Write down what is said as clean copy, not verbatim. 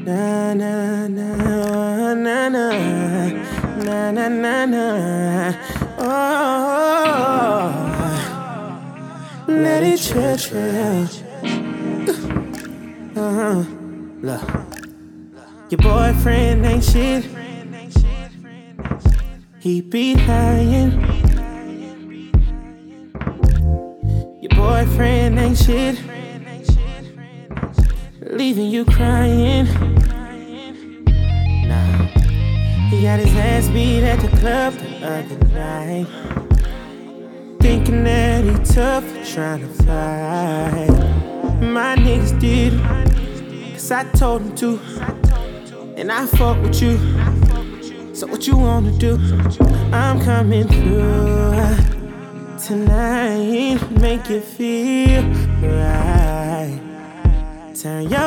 Na na na na na na na na na. Oh, let it chill. Look, your boyfriend ain't shit. He be lying. Your boyfriend ain't shit. Leaving you crying. Nah, he got his ass beat at the club the other night, thinking that he tough, trying to fight. My niggas did it, 'cause I told him to, and I fuck with you. So what you wanna do? I'm coming through tonight, make you feel right. Turn your